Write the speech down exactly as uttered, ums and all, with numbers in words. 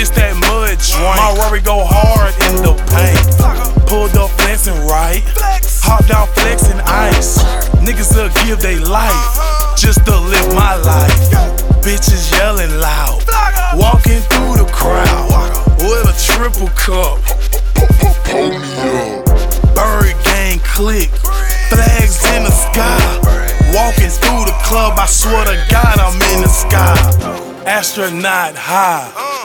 this that mud drink. My Rory go hard in the paint. Pulled up flexing right. Hopped out flexing ice. Niggas will give they life just to live my life. Bitches yelling loud. Walking through the crowd with a triple cup. Bird gang click. Flags in the sky. Walking through the club, I swear to God I'm in the sky. Astronaut high.